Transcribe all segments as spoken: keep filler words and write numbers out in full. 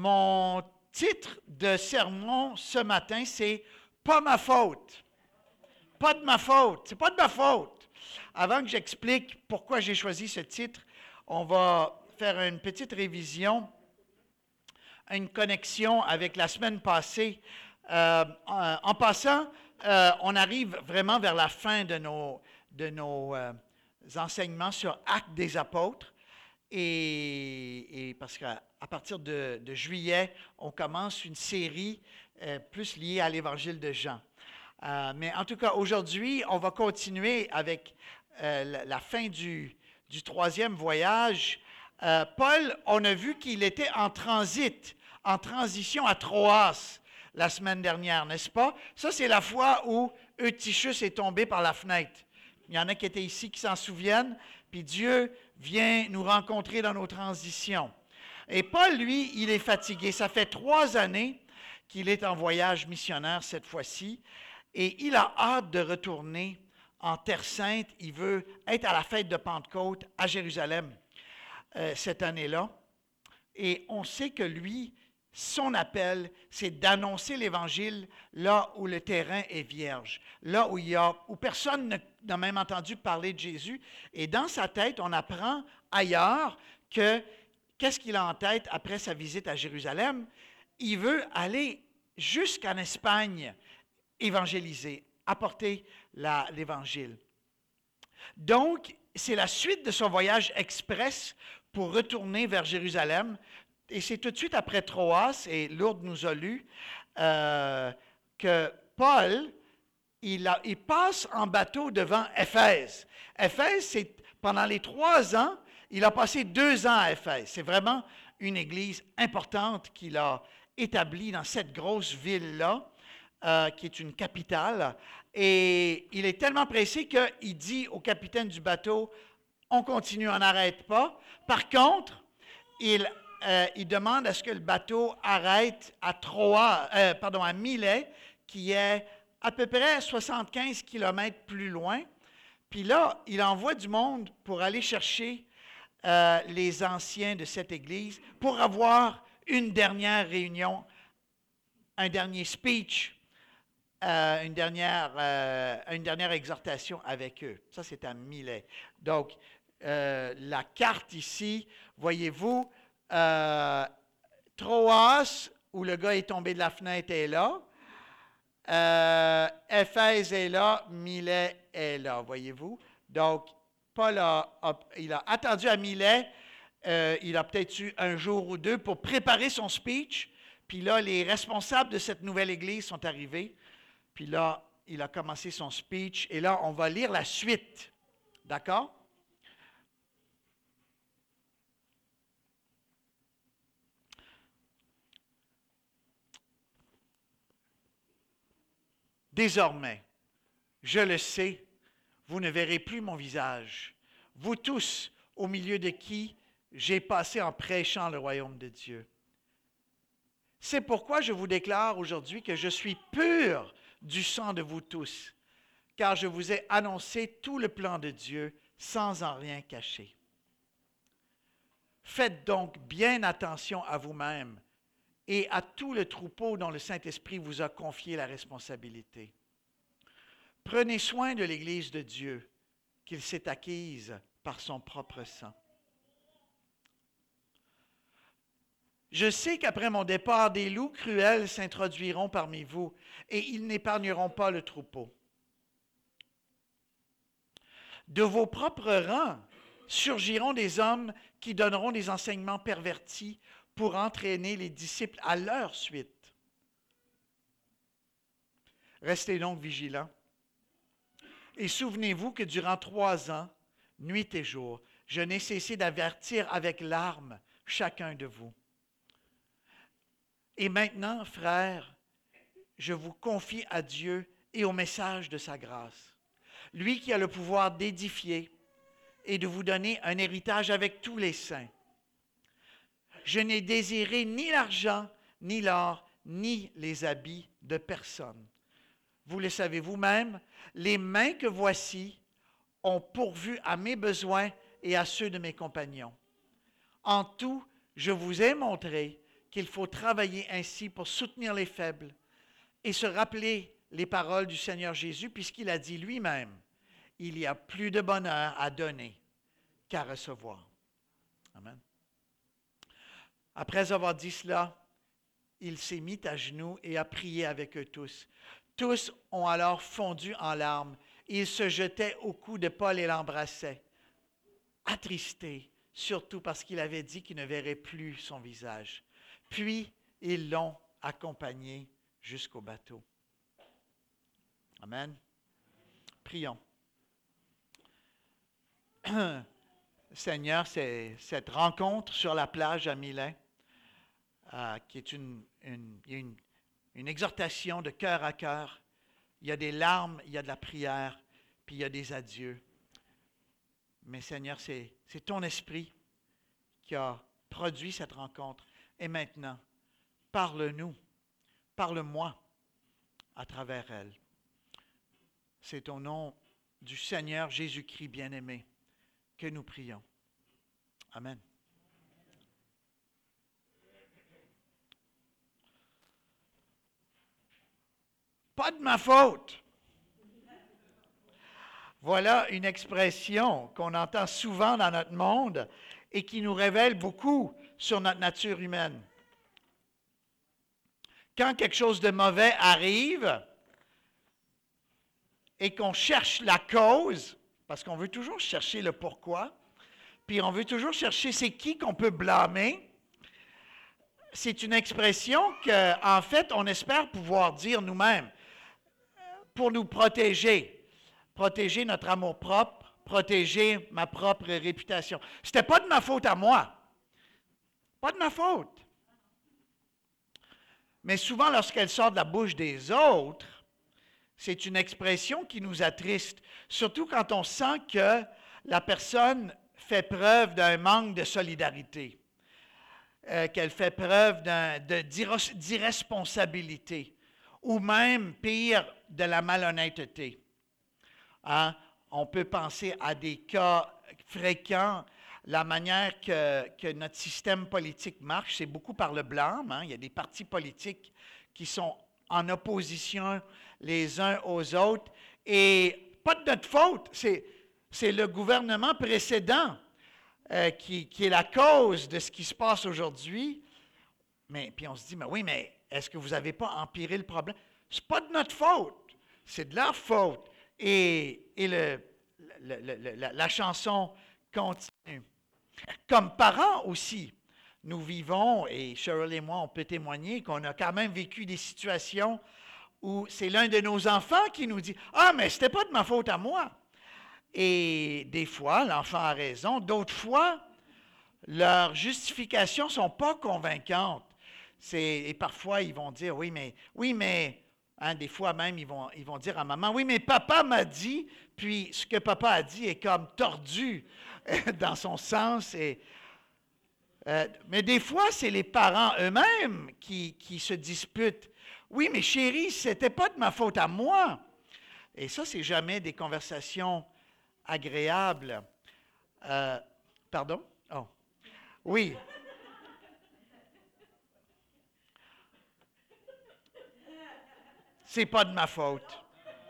Mon titre de sermon ce matin, c'est « Pas ma faute ». Pas de ma faute. C'est pas de ma faute. Avant que j'explique pourquoi j'ai choisi ce titre, on va faire une petite révision, une connexion avec la semaine passée. Euh, en, en passant, euh, on arrive vraiment vers la fin de nos, de nos euh, enseignements sur Actes des apôtres. Et, et parce qu'à à partir de, de juillet, on commence une série euh, plus liée à l'Évangile de Jean. Euh, mais en tout cas, aujourd'hui, on va continuer avec euh, la, la fin du, du troisième voyage. Euh, Paul, on a vu qu'il était en transit, en transition à Troas la semaine dernière, n'est-ce pas? Ça, c'est la fois où Eutychus est tombé par la fenêtre. Il y en a qui étaient ici qui s'en souviennent, puis Dieu vient nous rencontrer dans nos transitions. Et Paul, lui, il est fatigué. Ça fait trois années qu'il est en voyage missionnaire cette fois-ci, et il a hâte de retourner en Terre Sainte. Il veut être à la fête de Pentecôte à Jérusalem euh, cette année-là. Et on sait que lui, son appel, c'est d'annoncer l'Évangile là où le terrain est vierge, là où, il y a, où personne n'a même entendu parler de Jésus. Et dans sa tête, on apprend ailleurs que, qu'est-ce qu'il a en tête après sa visite à Jérusalem? Il veut aller jusqu'en Espagne, évangéliser, apporter la, l'Évangile. Donc, c'est la suite de son voyage express pour retourner vers Jérusalem. Et c'est tout de suite après Troas, et Lourdes nous a lu, euh, que Paul, il, a, il passe en bateau devant Éphèse. Éphèse, c'est pendant les trois ans, il a passé deux ans à Éphèse. C'est vraiment une église importante qu'il a établie dans cette grosse ville-là, euh, qui est une capitale. Et il est tellement pressé qu'il dit au capitaine du bateau, on continue, on n'arrête pas. Par contre, il Euh, il demande à ce que le bateau arrête à Troas, euh, pardon, à Milet, qui est à peu près soixante-quinze kilomètres plus loin. Puis là, il envoie du monde pour aller chercher euh, les anciens de cette église pour avoir une dernière réunion, un dernier speech, euh, une, dernière, euh, une dernière exhortation avec eux. Ça, c'est à Milet. Donc, euh, la carte ici, voyez-vous, Euh, Troas, où le gars est tombé de la fenêtre, est là. Euh, Éphèse est là. Milet est là, voyez-vous. Donc, Paul a, a, il a attendu à Milet. Euh, il a peut-être eu un jour ou deux pour préparer son speech. Puis là, les responsables de cette nouvelle église sont arrivés. Puis là, il a commencé son speech. Et là, on va lire la suite. D'accord? Désormais, je le sais, vous ne verrez plus mon visage, vous tous, au milieu de qui j'ai passé en prêchant le royaume de Dieu. C'est pourquoi je vous déclare aujourd'hui que je suis pur du sang de vous tous, car je vous ai annoncé tout le plan de Dieu sans en rien cacher. Faites donc bien attention à vous-même et à tout le troupeau dont le Saint-Esprit vous a confié la responsabilité. Prenez soin de l'Église de Dieu, qu'il s'est acquise par son propre sang. Je sais qu'après mon départ, des loups cruels s'introduiront parmi vous, et ils n'épargneront pas le troupeau. De vos propres rangs surgiront des hommes qui donneront des enseignements pervertis pour entraîner les disciples à leur suite. Restez donc vigilants. Et souvenez-vous que durant trois ans, nuit et jour, je n'ai cessé d'avertir avec larmes chacun de vous. Et maintenant, frères, je vous confie à Dieu et au message de sa grâce. Lui qui a le pouvoir d'édifier et de vous donner un héritage avec tous les saints. Je n'ai désiré ni l'argent, ni l'or, ni les habits de personne. Vous le savez vous-même, les mains que voici ont pourvu à mes besoins et à ceux de mes compagnons. En tout, je vous ai montré qu'il faut travailler ainsi pour soutenir les faibles et se rappeler les paroles du Seigneur Jésus, puisqu'il a dit lui-même, « Il y a plus de bonheur à donner qu'à recevoir. » Amen. Après avoir dit cela, il s'est mis à genoux et a prié avec eux tous. Tous ont alors fondu en larmes. Ils se jetaient au cou de Paul et l'embrassaient, attristés, surtout parce qu'il avait dit qu'il ne verrait plus son visage. Puis, ils l'ont accompagné jusqu'au bateau. Amen. Prions. Seigneur, c'est cette rencontre sur la plage à Milet, euh, qui est une, une, une, une exhortation de cœur à cœur. Il y a des larmes, il y a de la prière, puis il y a des adieux. Mais Seigneur, c'est, c'est ton esprit qui a produit cette rencontre. Et maintenant, parle-nous, parle-moi à travers elle. C'est au nom du Seigneur Jésus-Christ bien-aimé que nous prions. Amen. Pas de ma faute. Voilà une expression qu'on entend souvent dans notre monde et qui nous révèle beaucoup sur notre nature humaine. Quand quelque chose de mauvais arrive et qu'on cherche la cause, parce qu'on veut toujours chercher le pourquoi, puis on veut toujours chercher c'est qui qu'on peut blâmer, c'est une expression qu'en fait, on espère pouvoir dire nous-mêmes pour nous protéger, protéger notre amour-propre, protéger ma propre réputation. C'était pas de ma faute à moi, pas de ma faute. Mais souvent, lorsqu'elle sort de la bouche des autres, c'est une expression qui nous attriste, surtout quand on sent que la personne fait preuve d'un manque de solidarité, euh, qu'elle fait preuve d'un, de, d'irresponsabilité, ou même, pire, de la malhonnêteté. Hein? On peut penser à des cas fréquents. La manière que, que notre système politique marche, c'est beaucoup par le blâme. Hein? Il y a des partis politiques qui sont en opposition les uns aux autres. Et pas de notre faute, c'est, c'est le gouvernement précédent euh, qui, qui est la cause de ce qui se passe aujourd'hui. Mais puis on se dit, mais oui, mais est-ce que vous n'avez pas empiré le problème? C'est pas de notre faute, c'est de leur faute. Et, et le, le, le, la, la chanson continue. Comme parents aussi, nous vivons, et Cheryl et moi, on peut témoigner qu'on a quand même vécu des situations où c'est l'un de nos enfants qui nous dit « Ah, mais c'était pas de ma faute à moi ». Et des fois, l'enfant a raison. D'autres fois, leurs justifications ne sont pas convaincantes. C'est, et parfois, ils vont dire « Oui, mais, oui, mais… Hein, » des fois même, ils vont, ils vont dire à maman « Oui, mais papa m'a dit… » Puis ce que papa a dit est comme tordu dans son sens. Et, euh, mais des fois, c'est les parents eux-mêmes qui, qui se disputent. Oui, mais chérie, ce n'était pas de ma faute à moi. Et ça, c'est jamais des conversations agréables. Euh, pardon? Oh. Oui. C'est pas de ma faute.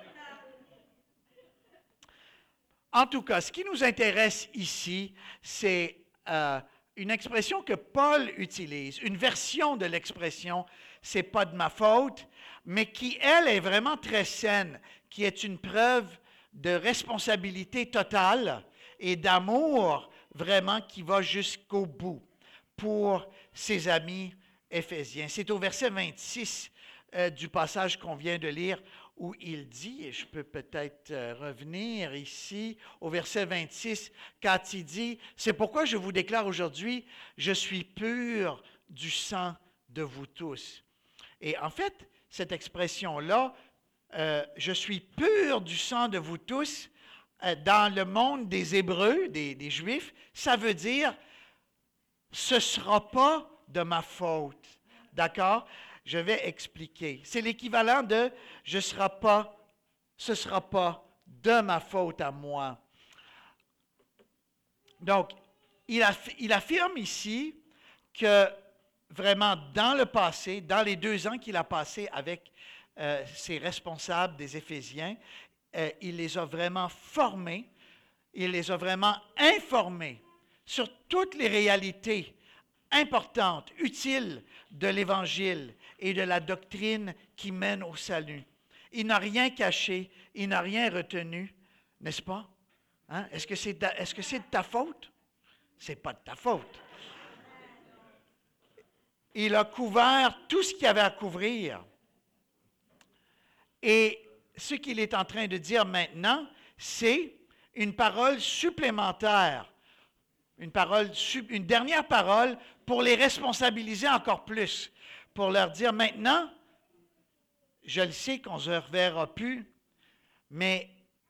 En tout cas, ce qui nous intéresse ici, c'est euh, une expression que Paul utilise, une version de l'expression « c'est pas de ma faute », mais qui, elle, est vraiment très saine, qui est une preuve de responsabilité totale et d'amour vraiment qui va jusqu'au bout pour ses amis éphésiens. C'est au verset vingt-six euh, du passage qu'on vient de lire où il dit, et je peux peut-être euh, revenir ici, au verset vingt-six, quand il dit « C'est pourquoi je vous déclare aujourd'hui, je suis pur du sang de vous tous. » Et en fait, cette expression-là, euh, « Je suis pur du sang de vous tous euh, », dans le monde des Hébreux, des, des Juifs, ça veut dire « Ce ne sera pas de ma faute. » D'accord? Je vais expliquer. C'est l'équivalent de « je sera pas, ce ne sera pas de ma faute à moi ». Donc, il, aff, il affirme ici que vraiment dans le passé, dans les deux ans qu'il a passé avec euh, ses responsables des Éphésiens, euh, il les a vraiment formés, il les a vraiment informés sur toutes les réalités importantes, utiles de l'Évangile et de la doctrine qui mène au salut. Il n'a rien caché, il n'a rien retenu, n'est-ce pas? Hein? Est-ce que c'est, est-ce que c'est de ta faute? Ce n'est pas de ta faute. Il a couvert tout ce qu'il y avait à couvrir. Et ce qu'il est en train de dire maintenant, c'est une parole supplémentaire, une, parole, une dernière parole pour les responsabiliser encore plus, pour leur dire maintenant, je le sais qu'on ne se reverra plus, mais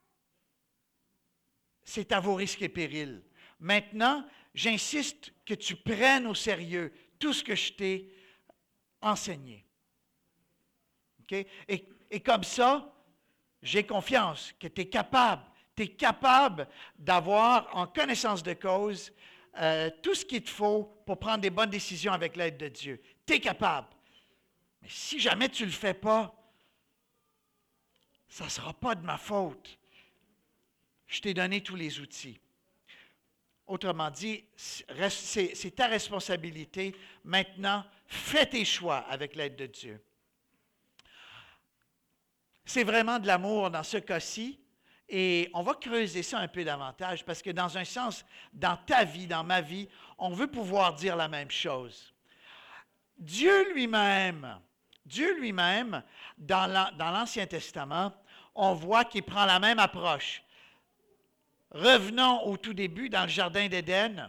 c'est à vos risques et périls. Maintenant, j'insiste que tu prennes au sérieux tout ce que je t'ai enseigné. Okay? Et, et comme ça, j'ai confiance que tu es capable, tu es capable d'avoir en connaissance de cause euh, tout ce qu'il te faut pour prendre des bonnes décisions avec l'aide de Dieu. Tu es capable. Mais si jamais tu ne le fais pas, ça ne sera pas de ma faute. Je t'ai donné tous les outils. Autrement dit, c'est, c'est ta responsabilité. Maintenant, fais tes choix avec l'aide de Dieu. C'est vraiment de l'amour dans ce cas-ci. Et on va creuser ça un peu davantage parce que dans un sens, dans ta vie, dans ma vie, on veut pouvoir dire la même chose. Dieu lui-même, Dieu lui-même, dans l'Ancien Testament, on voit qu'il prend la même approche. Revenons au tout début, dans le Jardin d'Éden.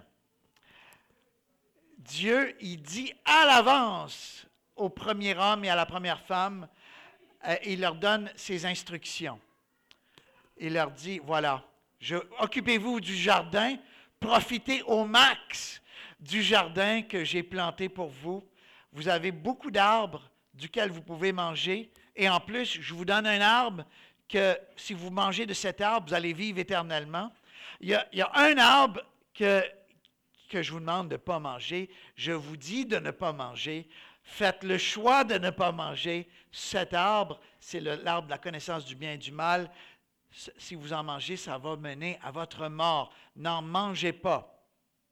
Dieu, il dit à l'avance au premier homme et à la première femme, euh, il leur donne ses instructions. Il leur dit, voilà, je, occupez-vous du jardin, profitez au max du jardin que j'ai planté pour vous. Vous avez beaucoup d'arbres duquel vous pouvez manger. Et en plus, je vous donne un arbre que si vous mangez de cet arbre, vous allez vivre éternellement. Il y a, il y a un arbre que, que je vous demande de ne pas manger. Je vous dis de ne pas manger. Faites le choix de ne pas manger. Cet arbre, c'est le, l'arbre de la connaissance du bien et du mal. Si vous en mangez, ça va mener à votre mort. N'en mangez pas.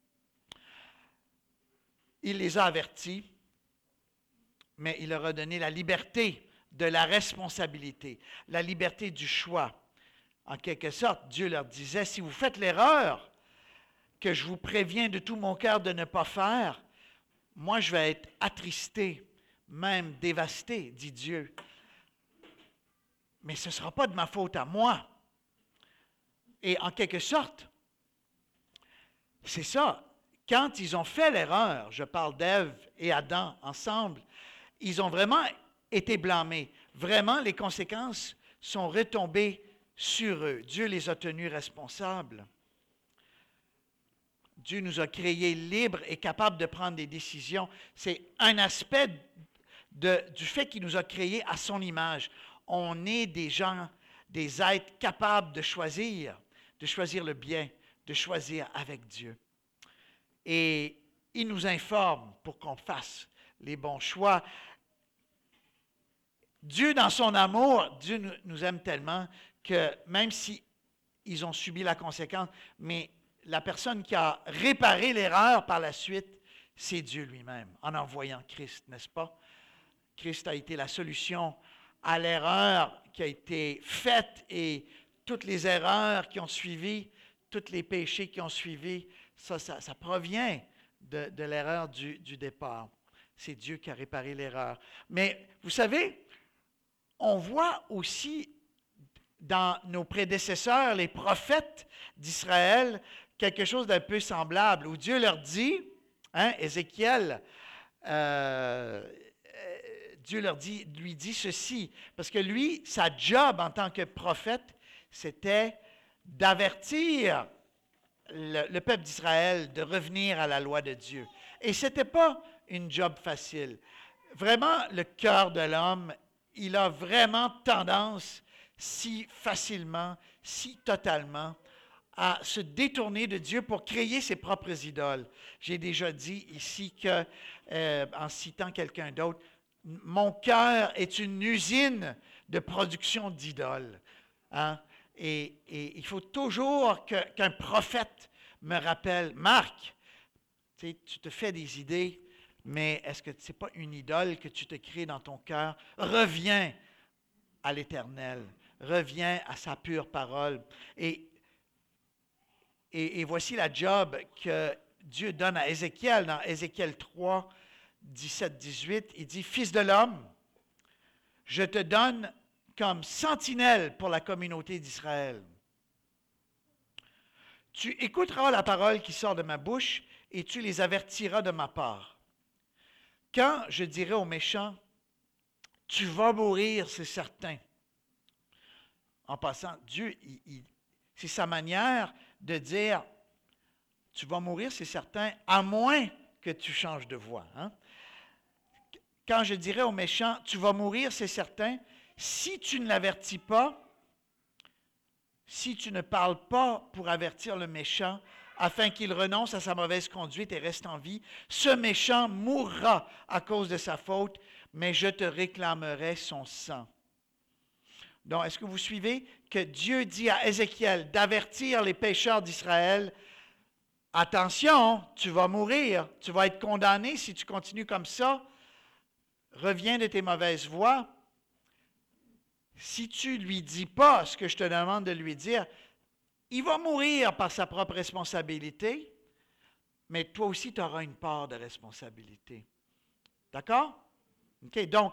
Il les a avertis, mais il leur a donné la liberté de la responsabilité, la liberté du choix. En quelque sorte, Dieu leur disait, si vous faites l'erreur que je vous préviens de tout mon cœur de ne pas faire, moi je vais être attristé, même dévasté, dit Dieu. Mais ce ne sera pas de ma faute à moi. Et en quelque sorte, c'est ça. Quand ils ont fait l'erreur, je parle d'Ève et Adam ensemble, ils ont vraiment été blâmés. Vraiment, les conséquences sont retombées sur eux. Dieu les a tenus responsables. Dieu nous a créés libres et capables de prendre des décisions. C'est un aspect de, du fait qu'il nous a créés à son image. On est des gens, des êtres capables de choisir, de choisir le bien, de choisir avec Dieu. Et il nous informe pour qu'on fasse les bons choix. Dieu, dans son amour, Dieu nous aime tellement que même si ils ont subi la conséquence, mais la personne qui a réparé l'erreur par la suite, c'est Dieu lui-même, en envoyant Christ, n'est-ce pas? Christ a été la solution à l'erreur qui a été faite et toutes les erreurs qui ont suivi, tous les péchés qui ont suivi, ça, ça, ça provient de, de l'erreur du, du départ. C'est Dieu qui a réparé l'erreur. Mais vous savez, on voit aussi dans nos prédécesseurs, les prophètes d'Israël, quelque chose d'un peu semblable, où Dieu leur dit, hein, Ézéchiel, euh, Dieu leur dit, lui dit ceci, parce que lui, sa job en tant que prophète, c'était d'avertir le, le peuple d'Israël de revenir à la loi de Dieu. Et ce n'était pas une job facile. Vraiment, le cœur de l'homme, il a vraiment tendance si facilement, si totalement à se détourner de Dieu pour créer ses propres idoles. J'ai déjà dit ici que, euh, en citant quelqu'un d'autre, mon cœur est une usine de production d'idoles. Hein? Et, et il faut toujours que, qu'un prophète me rappelle, Marc, tu sais, tu te fais des idées, mais est-ce que ce n'est pas une idole que tu te crées dans ton cœur? Reviens à l'Éternel, reviens à sa pure parole. Et, et, et voici la job que Dieu donne à Ézéchiel dans Ézéchiel trois, dix-sept, dix-huit. Il dit, « Fils de l'homme, je te donne comme sentinelle pour la communauté d'Israël. Tu écouteras la parole qui sort de ma bouche et tu les avertiras de ma part. Quand je dirai aux méchants, tu vas mourir, c'est certain. » En passant, Dieu, il, il, c'est sa manière de dire, tu vas mourir, c'est certain, à moins que tu changes de voix. Hein? Quand je dirai aux méchants, tu vas mourir, c'est certain, si tu ne l'avertis pas, si tu ne parles pas pour avertir le méchant, afin qu'il renonce à sa mauvaise conduite et reste en vie, ce méchant mourra à cause de sa faute, mais je te réclamerai son sang. Donc, est-ce que vous suivez que Dieu dit à Ézéchiel d'avertir les pécheurs d'Israël, « Attention, tu vas mourir, tu vas être condamné si tu continues comme ça. Reviens de tes mauvaises voies. Si tu ne lui dis pas ce que je te demande de lui dire, il va mourir par sa propre responsabilité, mais toi aussi, tu auras une part de responsabilité. » D'accord? OK, donc,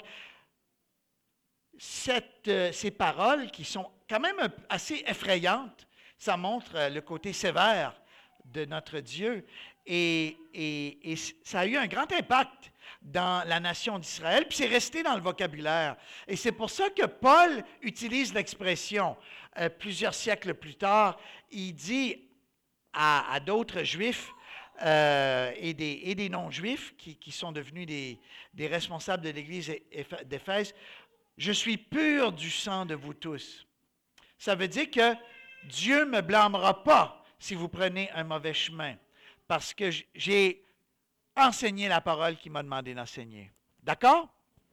cette, euh, ces paroles qui sont quand même assez effrayantes, ça montre euh, le côté sévère de notre Dieu. Et, et, et ça a eu un grand impact dans la nation d'Israël, puis c'est resté dans le vocabulaire. Et c'est pour ça que Paul utilise l'expression, euh, plusieurs siècles plus tard, il dit à, à d'autres Juifs euh, et des, et des non-Juifs qui, qui sont devenus des, des responsables de l'Église d'Éphèse, « Je suis pur du sang de vous tous. » Ça veut dire que Dieu ne me blâmera pas si vous prenez un mauvais chemin, parce que j'ai enseigné la parole qu'il m'a demandé d'enseigner. D'accord?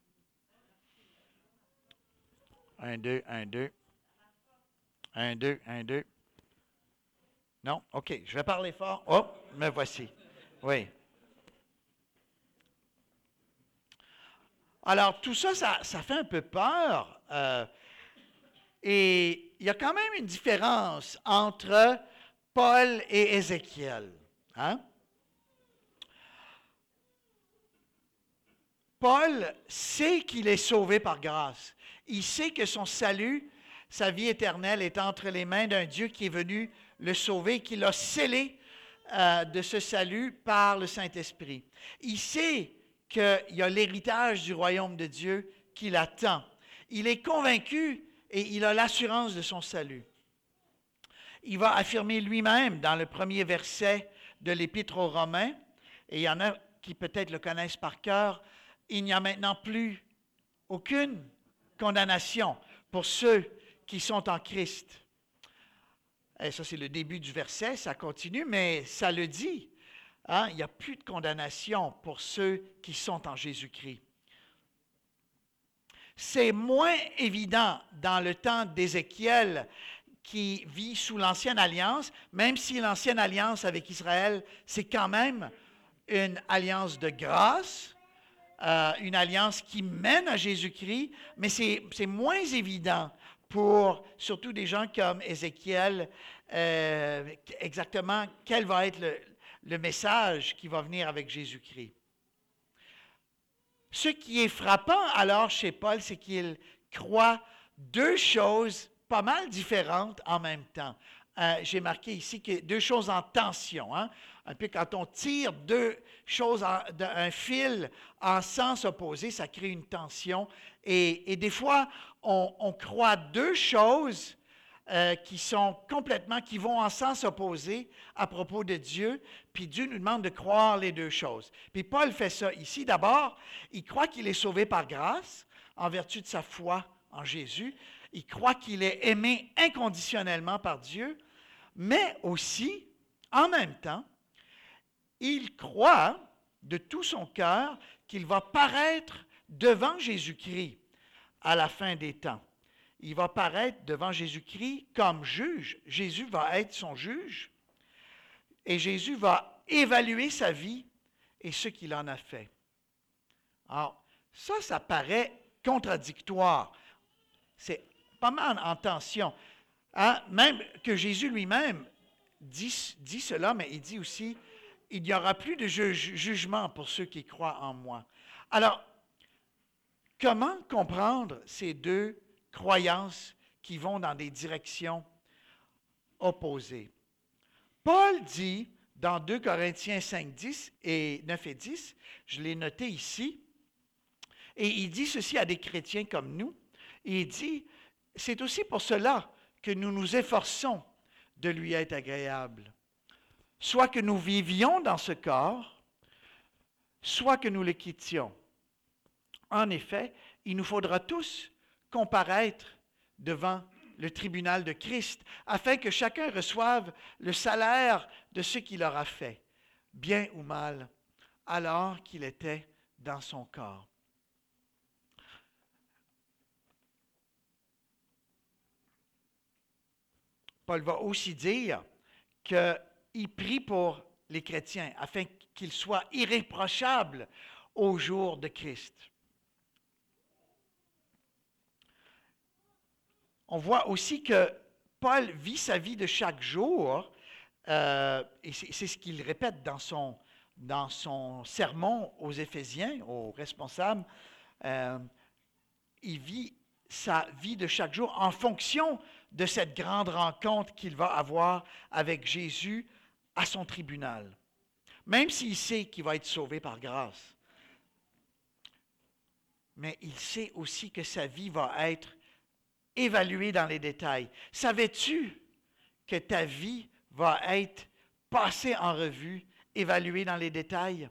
Un, deux, un, deux. Un, deux, un, deux. Non? OK, je vais parler fort. Oh, me voici. Oui. Alors, tout ça, ça, ça fait un peu peur. Euh, et il y a quand même une différence entre Paul et Ézéchiel. Hein? Paul sait qu'il est sauvé par grâce. Il sait que son salut, sa vie éternelle, est entre les mains d'un Dieu qui est venu le sauver, qui l'a scellé euh, de ce salut par le Saint-Esprit. Il sait qu'il y a l'héritage du royaume de Dieu qui l'attend. Il est convaincu et il a l'assurance de son salut. Il va affirmer lui-même dans le premier verset de l'Épître aux Romains, et il y en a qui peut-être le connaissent par cœur, « Il n'y a maintenant plus aucune condamnation pour ceux qui sont en Christ. » Et ça, c'est le début du verset, ça continue, mais ça le dit. Hein? Il n'y a plus de condamnation pour ceux qui sont en Jésus-Christ. C'est moins évident dans le temps d'Ézéchiel qui vit sous l'Ancienne Alliance, même si l'Ancienne Alliance avec Israël, c'est quand même une alliance de grâce, euh, une alliance qui mène à Jésus-Christ, mais c'est, c'est moins évident pour surtout des gens comme Ézéchiel, euh, exactement quel va être le, le message qui va venir avec Jésus-Christ. Ce qui est frappant alors chez Paul, c'est qu'il croit deux choses pas mal différentes en même temps. Euh, j'ai marqué ici que deux choses en tension. Hein? Un peu quand on tire deux choses, en, de, un fil en sens opposé, ça crée une tension. Et, et des fois, on, on croit deux choses euh, qui sont complètement, qui vont en sens opposé à propos de Dieu, puis Dieu nous demande de croire les deux choses. Puis Paul fait ça ici. D'abord, il croit qu'il est sauvé par grâce, en vertu de sa foi en Jésus. Il croit qu'il est aimé inconditionnellement par Dieu, mais aussi, en même temps, il croit de tout son cœur qu'il va paraître devant Jésus-Christ à la fin des temps. Il va paraître devant Jésus-Christ comme juge. Jésus va être son juge et Jésus va évaluer sa vie et ce qu'il en a fait. Alors, ça, ça paraît contradictoire. C'est pas mal en tension. Hein? Même que Jésus lui-même dit, dit cela, mais il dit aussi, il n'y aura plus de ju- jugement pour ceux qui croient en moi. Alors, comment comprendre ces deux croyances qui vont dans des directions opposées? Paul dit dans deux Corinthiens cinq, dix et neuf et dix, je l'ai noté ici, et il dit ceci à des chrétiens comme nous, et il dit, c'est aussi pour cela que nous nous efforçons de lui être agréable, soit que nous vivions dans ce corps, soit que nous le quittions. En effet, il nous faudra tous comparaître devant le tribunal de Christ, afin que chacun reçoive le salaire de ce qu'il aura fait, bien ou mal, alors qu'il était dans son corps. Paul va aussi dire qu'il prie pour les chrétiens, afin qu'ils soient irréprochables au jour de Christ. On voit aussi que Paul vit sa vie de chaque jour, euh, et c'est, c'est ce qu'il répète dans son, dans son sermon aux Éphésiens, aux responsables. Euh, il vit sa vie de chaque jour en fonction de cette grande rencontre qu'il va avoir avec Jésus à son tribunal. Même s'il sait qu'il va être sauvé par grâce. Mais il sait aussi que sa vie va être évaluée dans les détails. Savais-tu que ta vie va être passée en revue, évaluée dans les détails?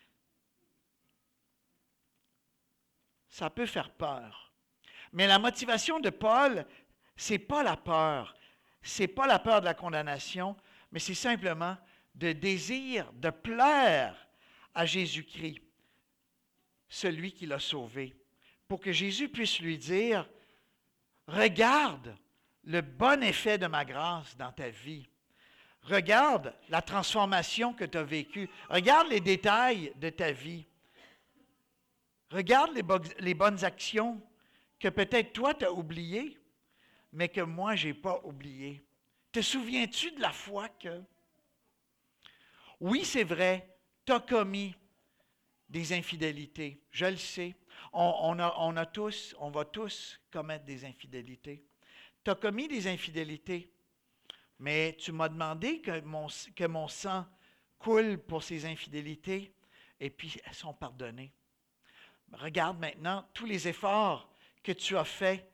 Ça peut faire peur. Mais la motivation de Paul, ce n'est pas la peur. Ce n'est pas la peur de la condamnation, mais c'est simplement de désir de plaire à Jésus-Christ, celui qui l'a sauvé, pour que Jésus puisse lui dire, regarde le bon effet de ma grâce dans ta vie. Regarde la transformation que tu as vécue. Regarde les détails de ta vie. Regarde les, bo- les bonnes actions que peut-être toi tu as oubliées, mais que moi je n'ai pas oubliées. Te souviens-tu de la fois que... Oui, c'est vrai, tu as commis des infidélités. Je le sais. On, on, a, on a tous, on va tous commettre des infidélités. Tu as commis des infidélités, mais tu m'as demandé que mon, que mon sang coule pour ces infidélités, et puis elles sont pardonnées. Regarde maintenant tous les efforts que tu as faits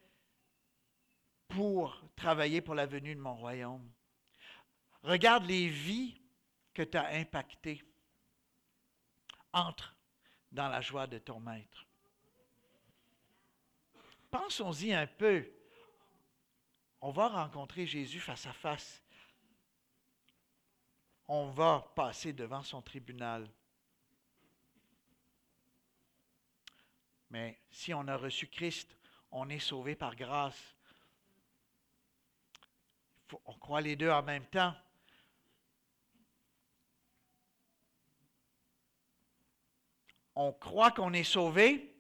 pour travailler pour la venue de mon royaume. Regarde les vies que tu as impactées. Entre dans la joie de ton maître. Pensons-y un peu. On va rencontrer Jésus face à face. On va passer devant son tribunal. Mais si on a reçu Christ, on est sauvé par grâce. Faut, on croit les deux en même temps. On croit qu'on est sauvé,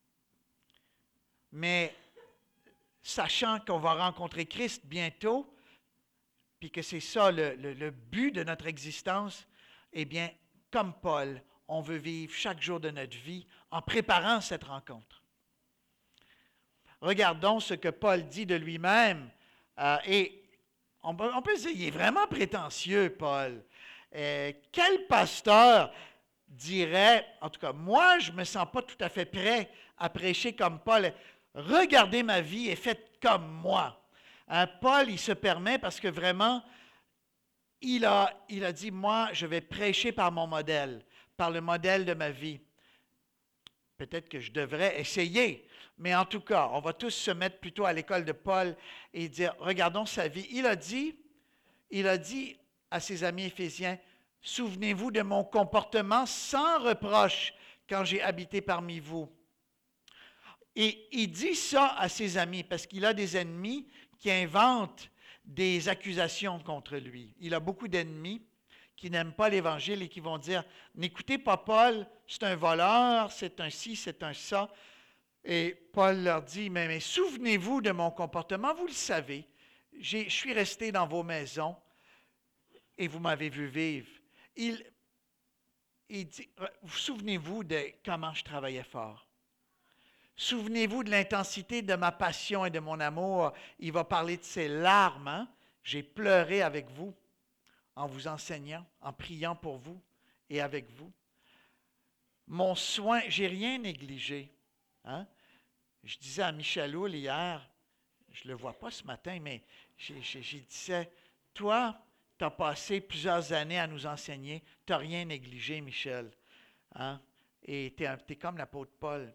mais sachant qu'on va rencontrer Christ bientôt, puis que c'est ça le, le, le but de notre existence, eh bien, comme Paul, on veut vivre chaque jour de notre vie en préparant cette rencontre. Regardons ce que Paul dit de lui-même, euh, et on peut, on peut se dire, il est vraiment prétentieux, Paul. Euh, quel pasteur dirait, en tout cas, moi, je ne me sens pas tout à fait prêt à prêcher comme Paul. Regardez ma vie et faites comme moi. Hein, Paul, il se permet parce que vraiment, il a, il a dit, moi, je vais prêcher par mon modèle, par le modèle de ma vie. Peut-être que je devrais essayer, mais en tout cas, on va tous se mettre plutôt à l'école de Paul et dire, regardons sa vie. Il a dit, il a dit à ses amis éphésiens, « Souvenez-vous de mon comportement sans reproche quand j'ai habité parmi vous. » Et il dit ça à ses amis parce qu'il a des ennemis qui inventent des accusations contre lui. Il a beaucoup d'ennemis qui n'aiment pas l'Évangile et qui vont dire, « N'écoutez pas Paul, c'est un voleur, c'est un ci, c'est un ça. » Et Paul leur dit, « Mais, mais souvenez-vous de mon comportement, vous le savez. J'ai, je suis resté dans vos maisons et vous m'avez vu vivre. » Il, il dit, « Souvenez-vous de comment je travaillais fort. Souvenez-vous de l'intensité de ma passion et de mon amour. » Il va parler de ses larmes. Hein? J'ai pleuré avec vous en vous enseignant, en priant pour vous et avec vous. Mon soin, j'ai rien négligé. Hein? Je disais à Michel Houle hier, je ne le vois pas ce matin, mais j'ai, j'ai, j'ai disais, toi, tu as passé plusieurs années à nous enseigner, tu n'as rien négligé, Michel. Hein? Et tu es comme l'apôtre Paul.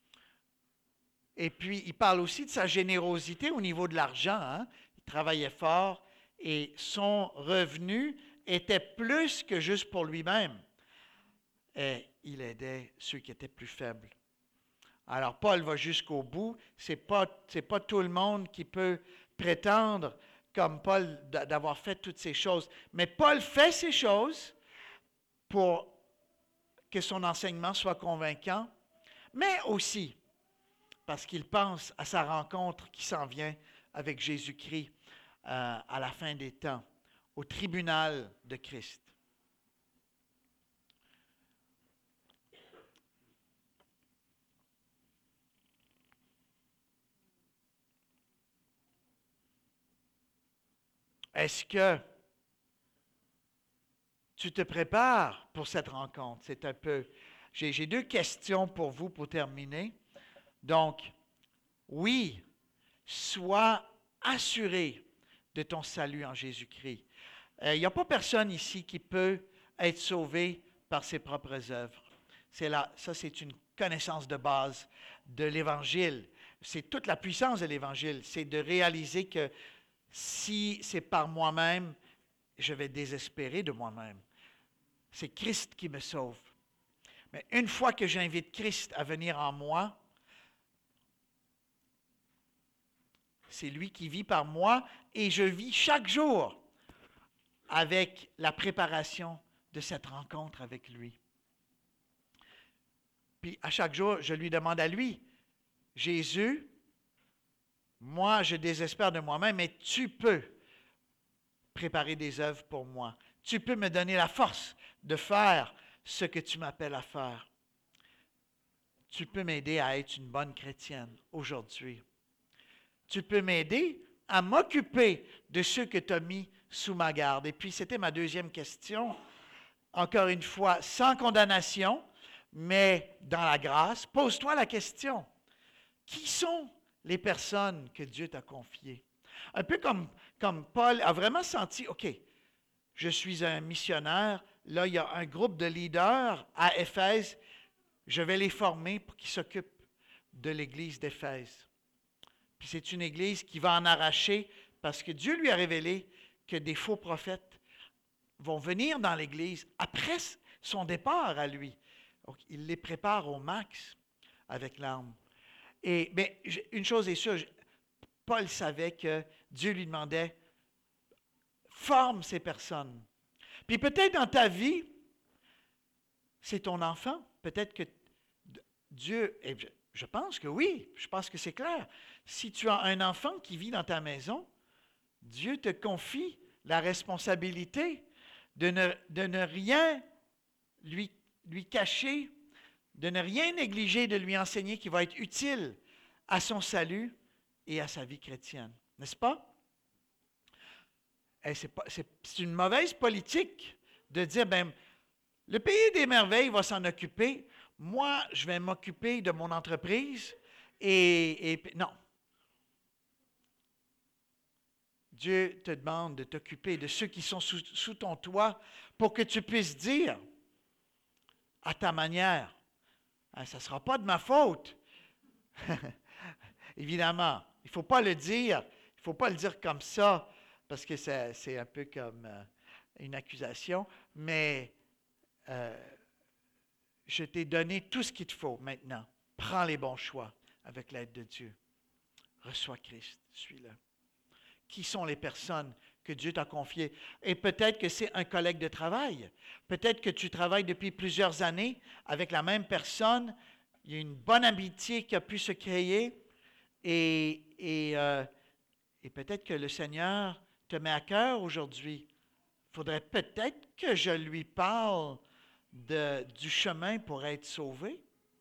Et puis, il parle aussi de sa générosité au niveau de l'argent. Hein? Il travaillait fort et son revenu était plus que juste pour lui-même. Et il aidait ceux qui étaient plus faibles. Alors, Paul va jusqu'au bout. Ce n'est pas, c'est pas tout le monde qui peut prétendre, comme Paul, d'avoir fait toutes ces choses. Mais Paul fait ces choses pour que son enseignement soit convaincant, mais aussi parce qu'il pense à sa rencontre qui s'en vient avec Jésus-Christ euh, à la fin des temps, au tribunal de Christ. Est-ce que tu te prépares pour cette rencontre? C'est un peu. J'ai, j'ai deux questions pour vous pour terminer. Donc, oui, sois assuré de ton salut en Jésus-Christ. Il euh, n'y a pas personne ici qui peut être sauvé par ses propres œuvres. C'est là, ça, c'est une connaissance de base de l'Évangile. C'est toute la puissance de l'Évangile. C'est de réaliser que si c'est par moi-même, je vais désespérer de moi-même. C'est Christ qui me sauve. Mais une fois que j'invite Christ à venir en moi, c'est lui qui vit par moi et je vis chaque jour avec la préparation de cette rencontre avec lui. Puis à chaque jour, je lui demande à lui, Jésus, moi je désespère de moi-même, mais tu peux préparer des œuvres pour moi. Tu peux me donner la force de faire ce que tu m'appelles à faire. Tu peux m'aider à être une bonne chrétienne aujourd'hui. Tu peux m'aider à m'occuper de ceux que tu as mis sous ma garde. Et puis, c'était ma deuxième question. Encore une fois, sans condamnation, mais dans la grâce. Pose-toi la question. Qui sont les personnes que Dieu t'a confiées? Un peu comme, comme Paul a vraiment senti, OK, je suis un missionnaire. Là, il y a un groupe de leaders à Éphèse. Je vais les former pour qu'ils s'occupent de l'église d'Éphèse. Puis c'est une église qui va en arracher parce que Dieu lui a révélé que des faux prophètes vont venir dans l'église après son départ à lui. Donc, il les prépare au max avec l'arme. Et bien, une chose est sûre, Paul savait que Dieu lui demandait, forme ces personnes. Puis peut-être dans ta vie, c'est ton enfant. Peut-être que Dieu, et je, je pense que oui, je pense que c'est clair. Si tu as un enfant qui vit dans ta maison, Dieu te confie la responsabilité de ne, de ne rien lui, lui cacher, de ne rien négliger, de lui enseigner qui va être utile à son salut et à sa vie chrétienne. N'est-ce pas? Et c'est, pas c'est, c'est une mauvaise politique de dire, ben, le pays des merveilles va s'en occuper, moi, je vais m'occuper de mon entreprise et, et non. Dieu te demande de t'occuper de ceux qui sont sous, sous ton toit pour que tu puisses dire à ta manière, hein, ça ne sera pas de ma faute. Évidemment, il ne faut pas le dire, il ne faut pas le dire comme ça, parce que ça, c'est un peu comme euh, une accusation, mais euh, je t'ai donné tout ce qu'il te faut maintenant. Prends les bons choix avec l'aide de Dieu. Reçois Christ, suis-le. Qui sont les personnes que Dieu t'a confiées? Et peut-être que c'est un collègue de travail. Peut-être que tu travailles depuis plusieurs années avec la même personne. Il y a une bonne amitié qui a pu se créer. Et, et, euh, et peut-être que le Seigneur te met à cœur aujourd'hui. Il faudrait peut-être que je lui parle de, du chemin pour être sauvé.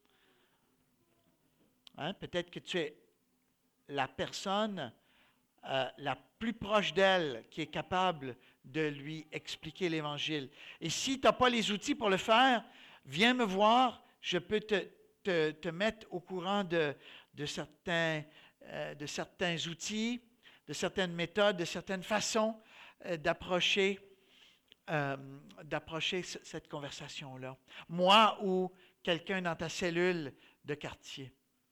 Hein? Peut-être que tu es la personne euh, la plus proche d'elle qui est capable de lui expliquer l'Évangile. Et si tu n'as pas les outils pour le faire, viens me voir, je peux te, te, te mettre au courant de, de, certains, euh, de certains outils, de certaines méthodes, de certaines façons euh, d'approcher, euh, d'approcher c- cette conversation-là. Moi ou quelqu'un dans ta cellule de quartier.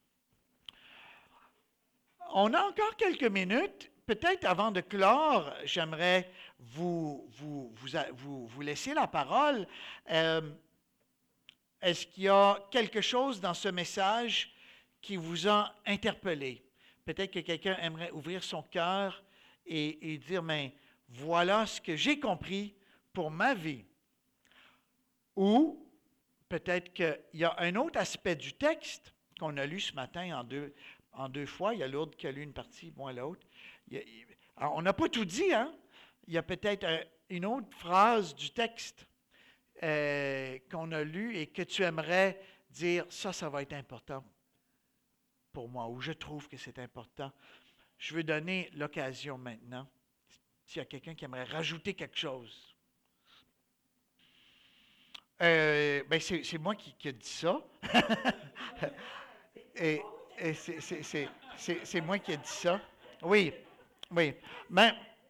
On a encore quelques minutes. Peut-être avant de clore, j'aimerais vous, vous, vous, vous, vous laisser la parole. Euh, est-ce qu'il y a quelque chose dans ce message qui vous a interpellé? Peut-être que quelqu'un aimerait ouvrir son cœur et, et dire, mais voilà ce que j'ai compris pour ma vie. Ou peut-être qu'il y a un autre aspect du texte qu'on a lu ce matin en deux, en deux fois. Il y a Lourdes qui a lu une partie, moi l'autre. Il y a, alors, on n'a pas tout dit, hein? Il y a peut-être euh, une autre phrase du texte euh, qu'on a lu et que tu aimerais dire, ça, ça va être important pour moi, ou je trouve que c'est important. Je veux donner l'occasion maintenant, s'il y a quelqu'un qui aimerait rajouter quelque chose. Euh, ben c'est, c'est moi qui, qui ai dit ça. et et c'est, c'est, c'est, c'est, c'est moi qui ai dit ça. Oui, oui. Mais,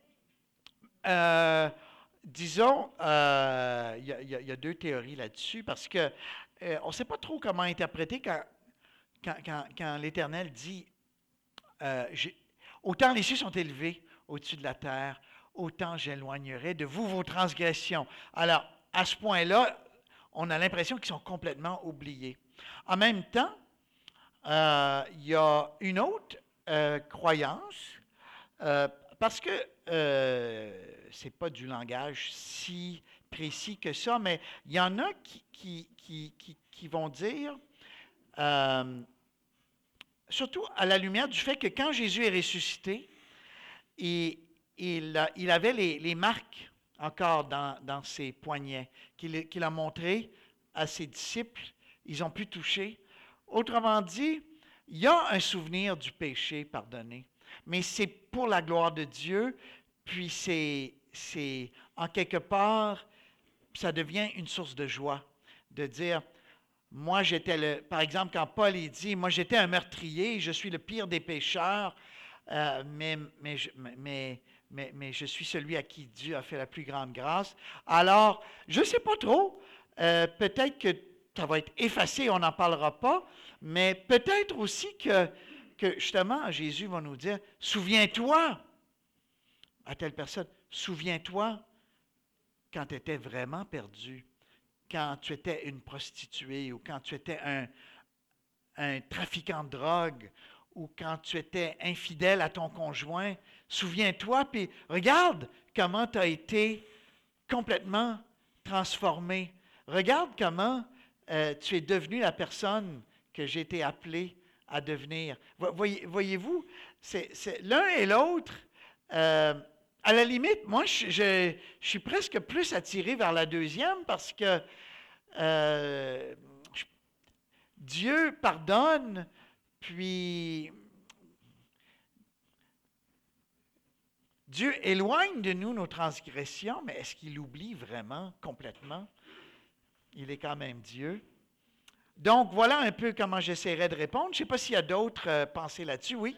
euh, disons, euh, il y, y, y a deux théories là-dessus parce que euh, on ne sait pas trop comment interpréter quand, quand, quand, quand l'Éternel dit euh, j'ai, autant les cieux sont élevés au-dessus de la terre, autant j'éloignerai de vous vos transgressions. Alors, à ce point-là, on a l'impression qu'ils sont complètement oubliés. En même temps, euh, il y a une autre euh, croyance, euh, parce que euh, ce n'est pas du langage si précis que ça, mais il y en a qui, qui, qui, qui, qui vont dire, euh, surtout à la lumière du fait que quand Jésus est ressuscité, il, il, il avait les, les marques encore dans, dans ses poignets, qu'il, qu'il a montré à ses disciples, ils ont pu toucher. Autrement dit, il y a un souvenir du péché pardonné, mais c'est pour la gloire de Dieu, puis c'est, c'est en quelque part, ça devient une source de joie, de dire, moi j'étais le, par exemple quand Paul il dit, moi j'étais un meurtrier, je suis le pire des pécheurs, euh, mais, mais, mais, mais, mais je suis celui à qui Dieu a fait la plus grande grâce. Alors, je ne sais pas trop, euh, peut-être que ça va être effacé, on n'en parlera pas, mais peut-être aussi que, que justement Jésus va nous dire, souviens-toi à telle personne, souviens-toi quand tu étais vraiment perdu, quand tu étais une prostituée ou quand tu étais un, un trafiquant de drogue ou quand tu étais infidèle à ton conjoint, souviens-toi, puis regarde comment tu as été complètement transformé. Regarde comment euh, tu es devenu la personne que j'ai été appelé à devenir. Voyez, voyez-vous, c'est, c'est l'un et l'autre, euh, à la limite, moi, je, je, je suis presque plus attiré vers la deuxième parce que euh, je, Dieu pardonne, puis Dieu éloigne de nous nos transgressions, mais est-ce qu'il oublie vraiment complètement? Il est quand même Dieu. Donc, voilà un peu comment j'essaierai de répondre. Je ne sais pas s'il y a d'autres euh, pensées là-dessus. Oui?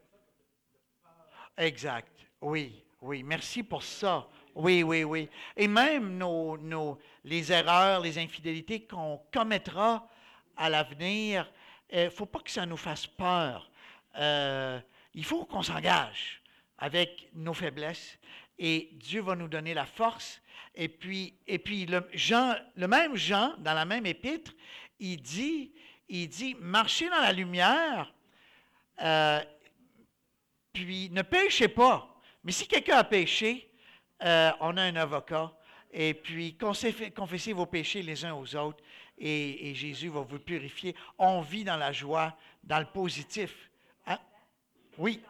Exact. Oui, oui. Merci pour ça. Oui, oui, oui. Et même nos, nos, les erreurs, les infidélités qu'on commettra à l'avenir, il ne faut pas que ça nous fasse peur. Euh, il faut qu'on s'engage. avec nos faiblesses et Dieu va nous donner la force. Et puis, et puis le, Jean, le même Jean, dans la même épître, il dit, il dit marchez dans la lumière, euh, puis ne péchez pas. Mais si quelqu'un a péché, euh, on a un avocat. Et puis, confessez vos péchés les uns aux autres et, et Jésus va vous purifier. On vit dans la joie, dans le positif. Hein? Oui.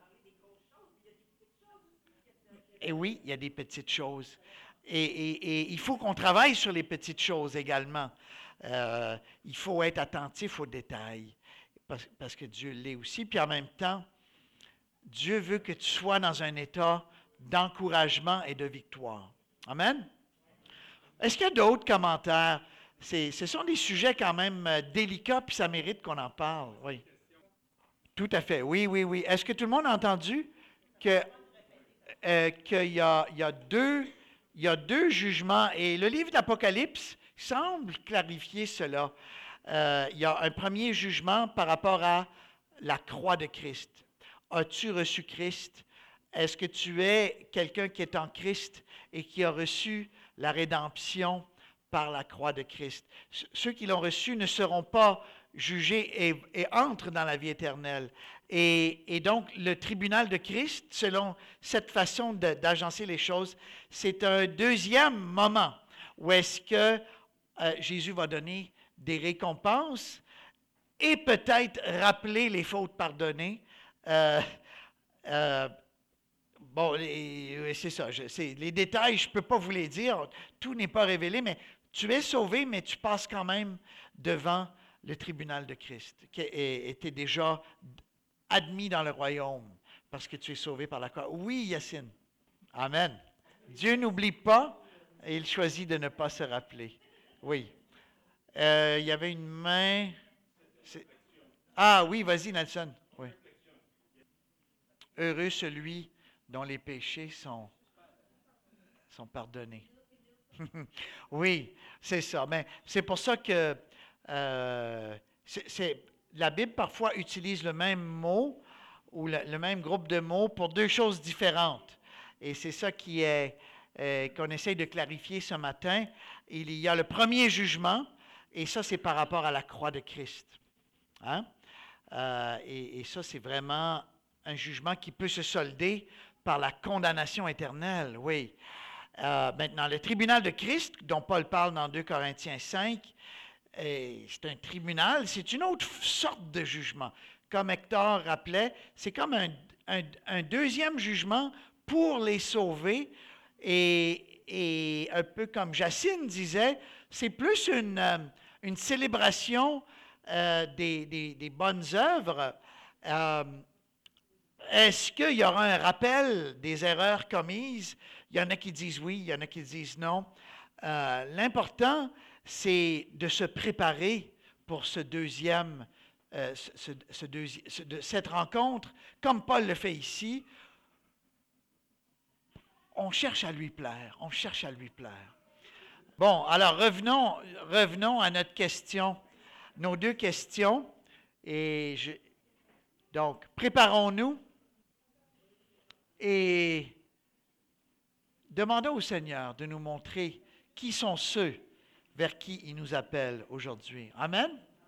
Et oui, il y a des petites choses. Et, et, et il faut qu'on travaille sur les petites choses également. Euh, il faut être attentif aux détails, parce, parce que Dieu l'est aussi. Puis en même temps, Dieu veut que tu sois dans un état d'encouragement et de victoire. Amen? Est-ce qu'il y a d'autres commentaires? C'est, ce sont des sujets quand même délicats, puis ça mérite qu'on en parle. Oui. Tout à fait. Oui, oui, oui. Est-ce que tout le monde a entendu que, euh, qu'il y a, il y a deux, il y a deux jugements, et le livre d'Apocalypse semble clarifier cela. Euh, il y a un premier jugement par rapport à la croix de Christ. As-tu reçu Christ? Est-ce que tu es quelqu'un qui est en Christ et qui a reçu la rédemption par la croix de Christ? Ceux qui l'ont reçu ne seront pas jugés et, et entrent dans la vie éternelle. Et, et donc, le tribunal de Christ, selon cette façon de, d'agencer les choses, c'est un deuxième moment où est-ce que euh, Jésus va donner des récompenses et peut-être rappeler les fautes pardonnées. Euh, euh, bon, les, c'est ça. Je, c'est, les détails, je ne peux pas vous les dire. Tout n'est pas révélé, mais tu es sauvé, mais tu passes quand même devant le tribunal de Christ, qui était déjà admis dans le royaume parce que tu es sauvé par la croix. Oui, Yacine. Amen. Dieu n'oublie pas et il choisit de ne pas se rappeler. Oui. Euh, il y avait une main. C'est... Ah oui, vas-y, Nelson. Oui. Heureux celui dont les péchés sont, sont pardonnés. Oui, c'est ça. Mais c'est pour ça que euh, c'est, c'est, la Bible parfois utilise le même mot ou le, le même groupe de mots pour deux choses différentes. Et c'est ça qui est, euh, qu'on essaye de clarifier ce matin. Il y a le premier jugement, et ça, c'est par rapport à la croix de Christ. Hein? Euh, et, et ça, c'est vraiment un jugement qui peut se solder par la condamnation éternelle, oui. Euh, maintenant, le tribunal de Christ, dont Paul parle dans deux Corinthiens cinq, et c'est un tribunal, c'est une autre sorte de jugement. Comme Hector rappelait, c'est comme un, un, un deuxième jugement pour les sauver. Et, et un peu comme Jacine disait, c'est plus une, une célébration euh, des, des, des bonnes œuvres. Euh, Est-ce qu'il y aura un rappel des erreurs commises? Il y en a qui disent oui, il y en a qui disent non. Euh, l'important, c'est de se préparer pour ce deuxième, euh, ce, ce deuxi- ce, de, cette rencontre, comme Paul le fait ici. On cherche à lui plaire, on cherche à lui plaire. Bon, alors revenons, revenons à notre question, nos deux questions. Et je, donc, préparons-nous. Et demandons au Seigneur de nous montrer qui sont ceux vers qui il nous appelle aujourd'hui. Amen.